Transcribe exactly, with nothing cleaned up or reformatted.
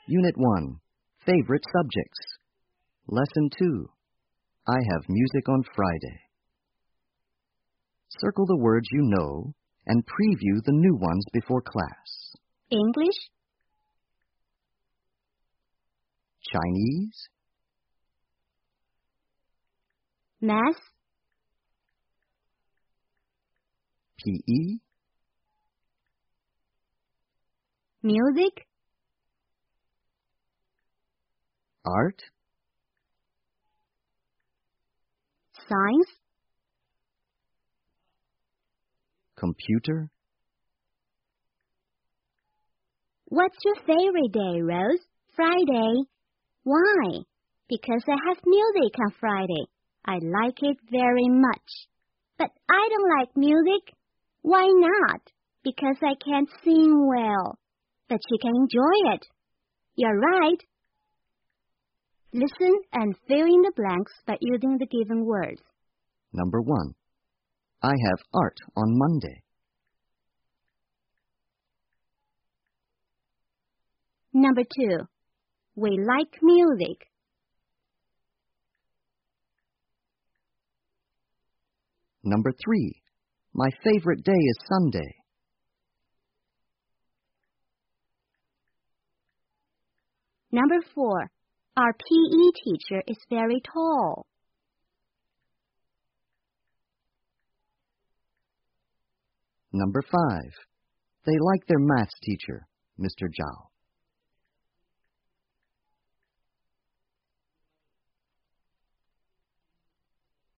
Unit one, Favorite Subjects. Lesson two, I have music on Friday. Circle the words you know and preview the new ones before class. English, Chinese, math, P E, music, art, science, computer. What's your favorite day, Rose? Friday. Why? Because I have music on Friday. I like it very much. But I don't like music. Why not? Because I can't sing well. But you can enjoy it. You're right. Listen and fill in the blanks by using the given words. Number one, I have art on Monday. Number two, we like music. Number three, my favorite day is Sunday. Number four, our P E teacher is very tall. Number five, they like their maths teacher, Mister Zhao.